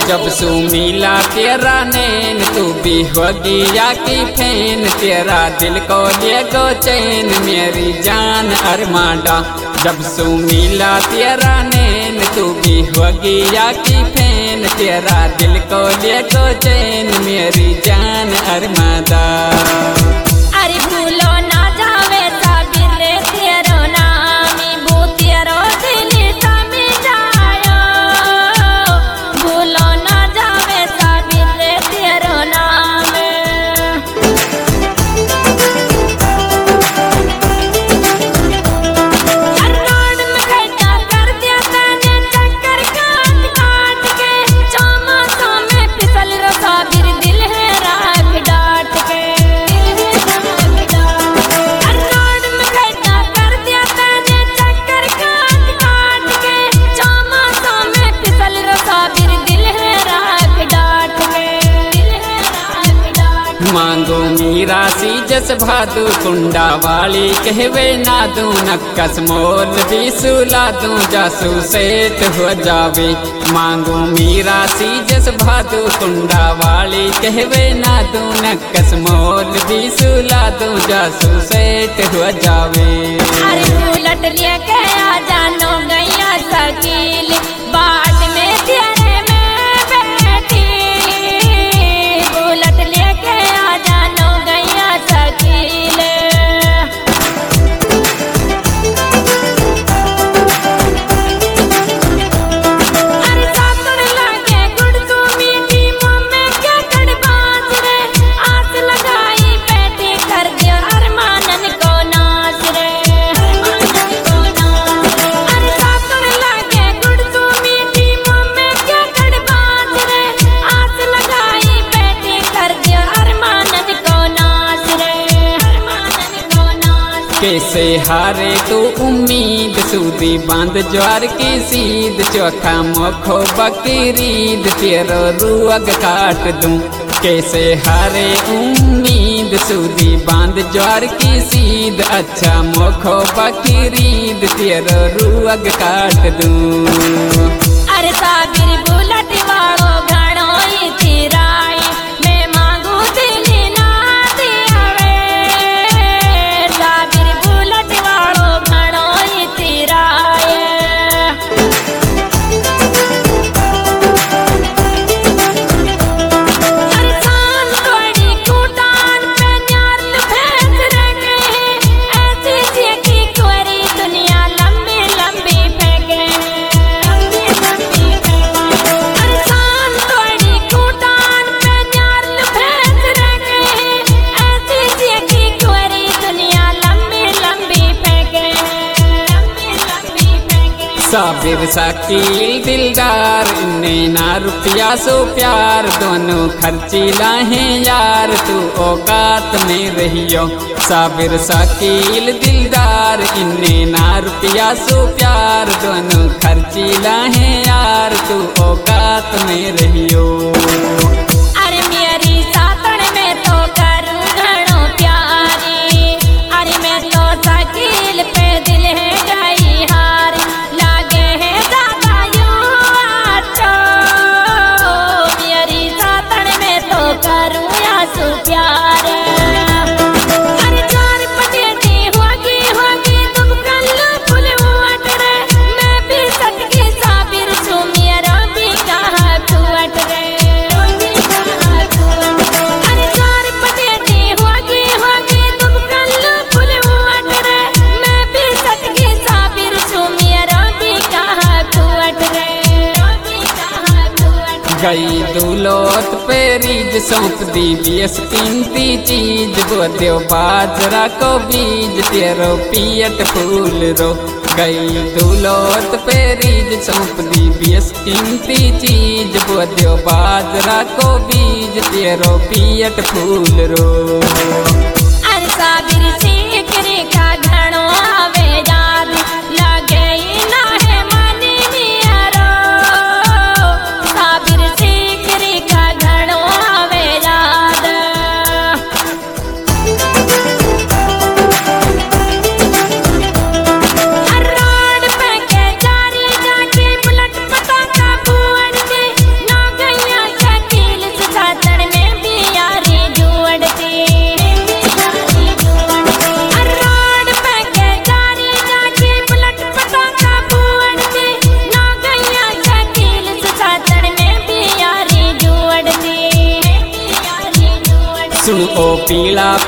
जब सू मिला तेरा नैन तू भी हो गया की फैन, तेरा दिल को ले गो चैन मेरी जान अरमांडा। जब सू मिला तेरा नैन तू भी हो गया की फैन, तेरा दिल को ले गो चैन मेरी जान अरमांडा। अरे भूलो ना जावे साबिर रे तेरो नामी बू तेरो दिल समी जायो, भूलो ना जावे साबिर रे तेरो नाम। रोड में खड्डा कर दिया तने चक्कर काट काट के, चौमासों में फिसल रो साबिर दिल है राख डाट के। मांगो मीरा सी जस भादू कुंडा वाली कहवे ना दू नक्कस मोल भी सुला दूं जासू सेठ हो जावे। मांगो मीरा सी जस भादू कुंडा वाली कहवे ना दू नक्कस मोल भी सुला दूं जासू सेठ हो जावे। अरे उलट लिया के आ जानो गैया सकील बाट में तेरे में बैठी, उलट लेके आ जानो गैया सकील। अरे सासुर लागे गुड़सू मीठी मुँह में क्या कड़बाज रे, आस लगाई बैठी कर दिया अरमानन को नाच रे। अरे सासुर लागे गुड़सू मीठी मुँह में क्या कड़बाज रे, आस लगाई बैठी कर दिया अरमानन को नाच रे, अरमानन को नाच। कैसे हारे तू उम्मीद सूदी बांध ज्वार की सीध, चौथा मोखो बकरीद तेरो रुअग काट दूं। कैसे हारे उम्मीद सूदी बांध ज्वार की सीध, अच्छा मोखो बकरीद तेरो रुअग काट दूं। अरे साबिर बुलट वालो घणो ही चिराई, मैं मांगू दिल ना दियावे। साबिर बुलट वालो घणो ही चिराई। अरे सान तोड़ी कूटान पे न्यारल भैंस रह गए, ऐसी सी की कोरी दुनिया लंबी लंबी फेंके। अरे सान तोड़ी कूटान पे न्यारल भैंस रह गए, ऐसी सी की कोरी दुनिया लंबी लंबी फेंके, लंबी लंबी फेंके। साबिर शकील दिलदार नैना रुपया सो प्यार, दोनों खर्ची लाहे यार तू औकात में रहियो। साबिर शकील दिलदार नैना रुपया सो प्यार, दोनों खर्ची लाहे यार तू औकात में रहियो। अरे मेरी सातन में तो करूं घणो प्यारी, अरे मैं तो शकील पे दिल है गई हार, लागे है ज्यादा यूं आचो। मेरी सातन में तो करूं आंसू प्यार। अरे चार पटेटी होगी तुम कल्लू फुल हुआट रे, मैं भी सटकी साबिर सू मेरा भी कहा खुआट रे। अरे चार पटेटी होगी तुम कल्लू फुल हुआट रे, मैं भी सटकी साबिर सू मेरा भी कहा खुआट रे, भी कहा खुआट। गई दुलोत पेरीज सौंप दी बीस कीमती चीज, बोद्यो बाजरा को बीज तेरो पियट फूल रो। गई दुलोत पेरीज सौंप दी बीस कीमती चीज, बोद्यो बाजरा को बीज तेरो पियट फूल रो। अरे साबिर सीकरी का घणो आवे याद, लागे ही ना है मानी नियरो। साबिर सीकरी का घणो आवे याद। रोड पे के जारी जाके बुलट पता का बुअड़ के, ना गई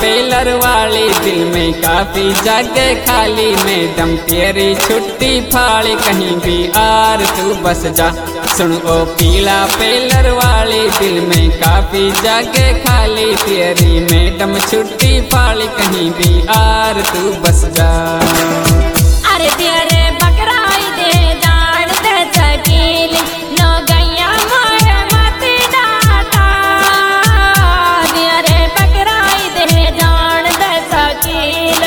पेलर वाली, दिल में काफी जगह खाली, मैडम तेरी छुट्टी फाड़ी, कहीं भी आर तू बस जा। सुन ओ पीला पेलर वाली, दिल में काफी जगह खाली, तेरी मैडम छुट्टी फाड़ी, कहीं भी आर तू बस जा। अरे तेरे बकराई दे जान दे चकील, नो गैया मोरे मत डाटा। तेरे बकराई दे जान दे चकील।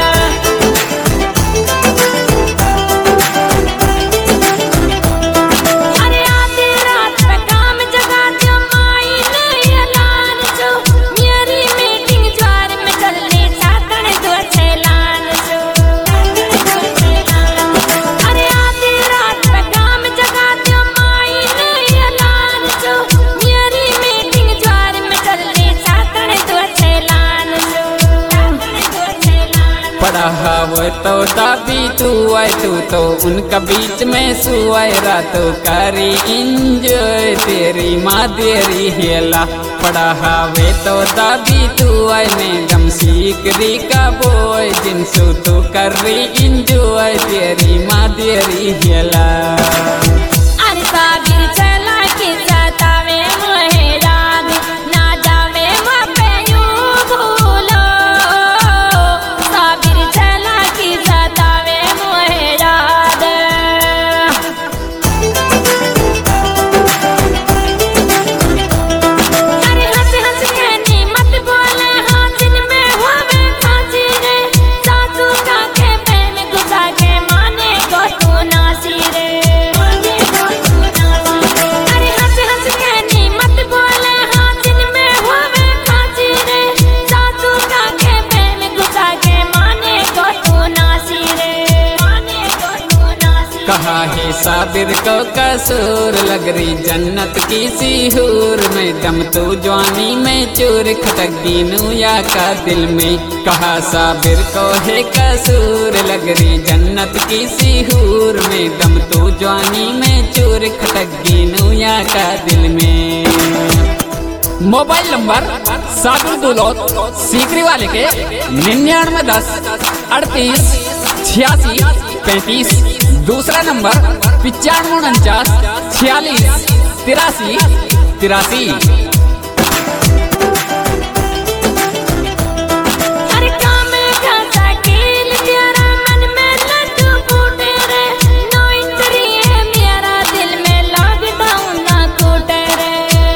अरे आधी रात पे काम जगा दो माई ने ऐलान छो, मेरी मीटिंग ज्वार में चलनी छातन दो छेलान छो। अरे आधी रात पे काम जगा दो माई ने ऐलान छो, मेरी मीटिंग ज्वार में चलनी छातन दो छेलान छो। पड़ा हव तो दाबी तू आए, तू तो उनका बीच में सुआए, रातों करी इंजॉय, तेरी माँ देरी हेला। पड़ा हवे तो दाबी तू आए, मैडम सीकरी का बोय, जिनसु तू कर रही इंजॉय, तेरी माँ देरी हेला। अरे साबिर चला के सतावे मोहे याद, ना जावे मपे यूं भूलो। साबिर चला के सतावे मोहे याद। अरे हंस हंस के नी मत बोले, हाँ दिन में होवे फांसी रे, सासू का के बहन गुस्सा के माने को तू नासी रे। अरे हंस हंस के नी मत बोले, हाँ दिन में होवे फांसी रे, सासू का के बहन गुस्सा के माने को तू नासी रे, माने को तू नासी। कहा है साबिर को कसूर, लग रही जन्नत की सीहूर, मैडम तू जवानी में चोर, खटक दीनू या का दिल में। कहा साबिर को है कसूर, लग रही जन्नत की सीहूर, मैडम तू जवानी में चोर, खटक दीनू या का दिल में। मोबाइल नंबर साबिर दुलौत सीकरी वाले के 9910 38 86 35। दूसरा नंबर 9549 46 83 83। अरे काम का कील तेरा मन में लड्डू फूटे रे, नो इंजरी है मेरा दिल में लॉकडाउन ना टूटे रे।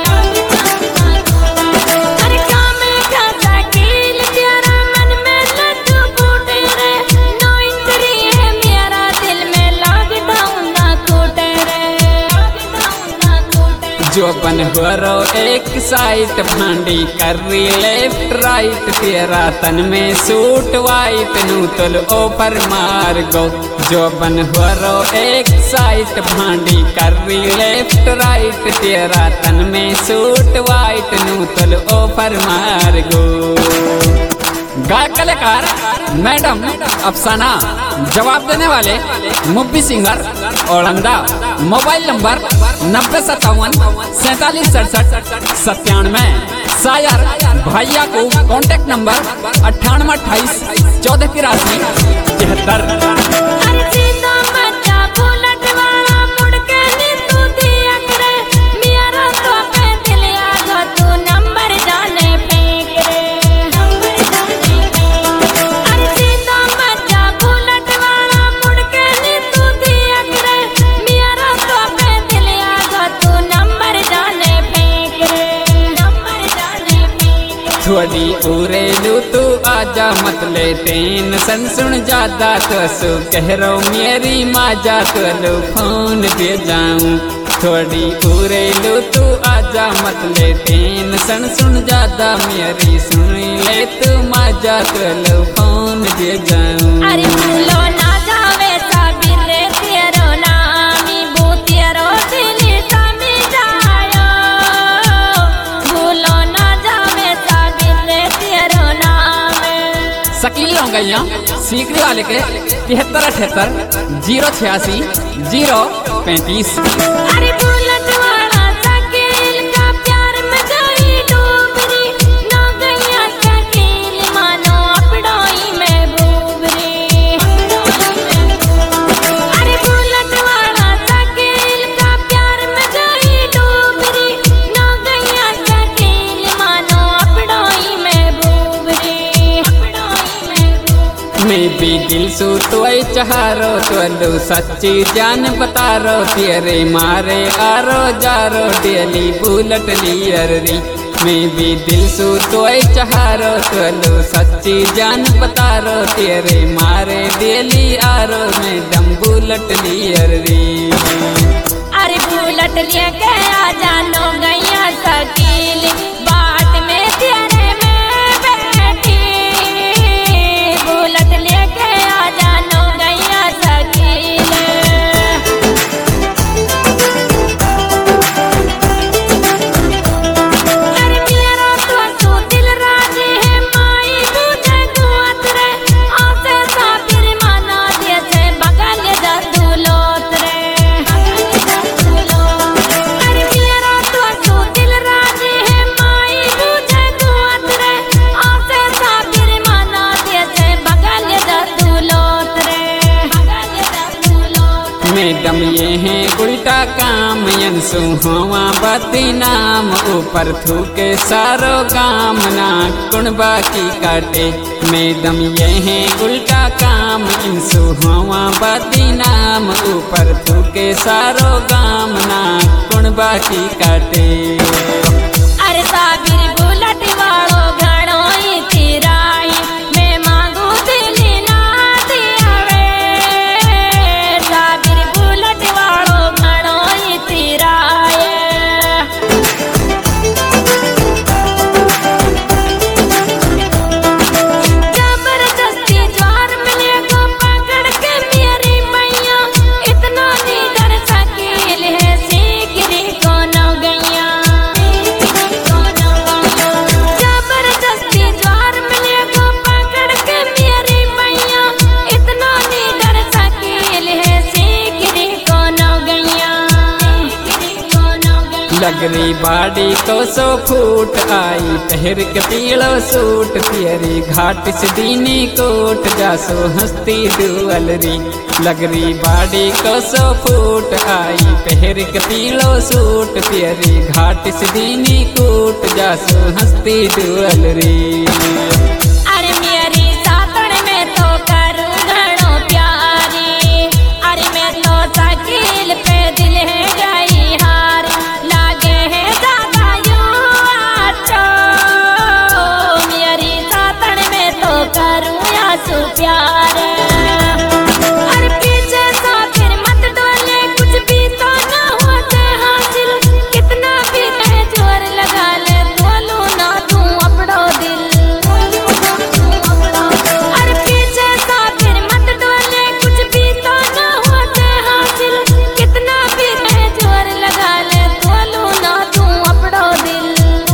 अरे काम का कील तेरा मन में लड्डू फूटे रे, नो इंजरी है मेरा दिल में लॉकडाउन ना टूटे रे, लॉकडाउन ना टूटे। जो बन हो रो एक साइड, भांडी कर रही लेफ्ट राइट, तेरा तन में सूट वाइट, नू तुल ऊपर मार गो। जो बन हो रो एक साइड, भांडी कर रही लेफ्ट राइट, तेरा तन में सूट वाइट, नू तुल ऊपर मार गो। गायक कलाकार मैडम अफसाना, जवाब देने वाले मुब्बी सिंगर औरंगा। Mobile number 9057 47 67 97। शायर भैया को कांटेक्ट नंबर 9828 14 83 73। अरे सीधा मचा बुलेट वाला मुड़ के नी तू दिया करे, मेरा तो पे दिल आगा तू नंबर जाने फेंक रे, नंबर जाने फेंक। अरे सीधा मचा बुलेट वाला मुड़ के नी तू दिया करे, मेरा तो पे दिल आगा तू नंबर जाने फेंक रे, नंबर जाने फेंक। थोड़ी उरेलू तू आजा, मत ले टेंशन सुन ज्यादा, तो सु कह रो मेरी माजा, तो लो फोन दे जाऊं। थोड़ी उरेलू तू आजा, मत ले टेंशन सुन ज्यादा, मेरी सुन ले तू माजा, तो लो फोन दे जाऊं। अरे भूलो ना जावे साबिर रे तेरो नामी, बू तेरो दिल समी जायो। भूलो ना जावे साबिर रे तेरो नाम। शकील हो गई सीकरी वाले के 73 78 086 035। अरे बुलेट वाला शकील का प्यार में गई डूबरी, ना गैया शकील मैं भी दिल सू तो चारो तो सच्ची जान बतारो तेरे मारे आरो जारो डेली बुलेट लियर री मैं भी दिल सू तो चारो तो सच्ची जान बतारो तेरे मारे डेली आरो मैडम बुलेट लियर री अरे बुलेट लेके आ जानो गैया सकील बाट में तेरे में बैठी बुलेट लेके आ जानो गैया सकील अरे मेरा तो दिल राजी है माई तुझे दुआत रे आसे साबिर माना जैसे बगल जा दुलोत रे मैडम ये है उल्टा काम यंसु हुआ बाती नाम ऊपर थूके सारो गाम ना कुणबा की काटे मैडम ये है उल्टा काम यंसु हुआ बाती नाम ऊपर थूके सारो गाम ना कुणबा की काटे अरे साबिर बुलेट वालो घणो ही तिराई मैं मांगू दिल ना दियावे साबिर बुलेट वालो घणो ही तिराए जबरदस्ती ज्वार मिले को पकड़ के मेरी मैया इतना नहीं डर सकील है सीकरी को न गैया जबरदस्ती ज्वार मिले को पकड़ के मेरी मैया इतना नहीं डर सकील है सीकरी को न गैया लगरी बाड़ी तो 100 फूट आई पहर के पीलो सूट तेरी घाट से दीनी कोट जासो हस्ती दुअलरी लगरी बाड़ी को 100 फूट आई पहर के पीलो सूट तेरी घाट से दीनी कोट जासो हस्ती दुअलरी अरे मेरी सातन में तो करूं घणो प्यारी अरे मैं तो सकील पे दिल है गई हार लागे है ज्यादा यूं तो मेरी सातन में तो करूं आंसू प्यार अरे पीछे सा फिर मत डोले कुछ भी तो ना होते हासिल कितना भी है जोर लगा ले बोलू ना तू अपड़ो दिल अरे पीछे सा फिर मत डोले कुछ भी तो ना होते हासिल कितना भी है जोर लगा ले बोलू ना तू अपड़ो दिल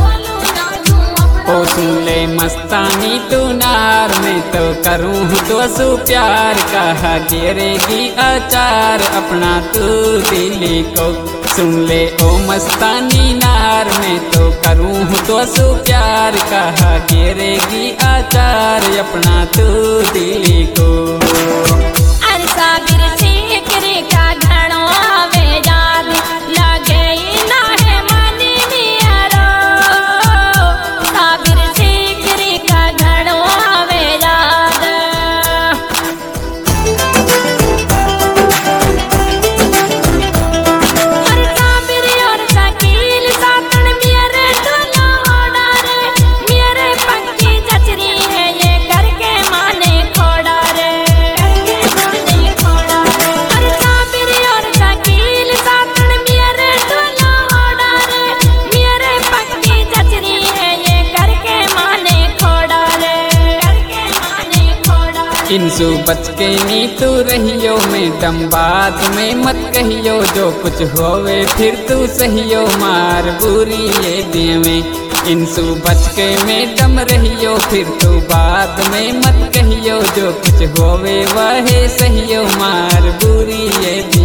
ओ सुन ले मस्तानी तू नार मैं तो करूँ तो सु प्यार कहा गिरेगी आचार अपना तू दिली को सुन ले ओ मस्तानी नार मैं तो करूँ तो सु प्यार कहा गिरेगी आचार अपना तू दिली को अरे साबिर सीकरी का घणो आवे याद लागे ना है मानी नियरो साबिर सीकरी का घणो आवे याद अरे साबिर और सकील सातन मेरे टोला ओडा रे मेरे पक्की चचरी है ये करके माने खोड़ा रे अरे साबिर और सकील सातन मेरे टोला ओडा रे मेरे पक्की चचरी है ये करके माने खोड़ा रे इनसु बच के नी तू रहियो मैडम बात में मत कहियो जो कुछ होवे फिर तू सहियो मार बुरी ये देवे इनसु बच के मैडम रहियो फिर तू बात में मत कहियो जो कुछ होवे वह सहियो मार बुरी ये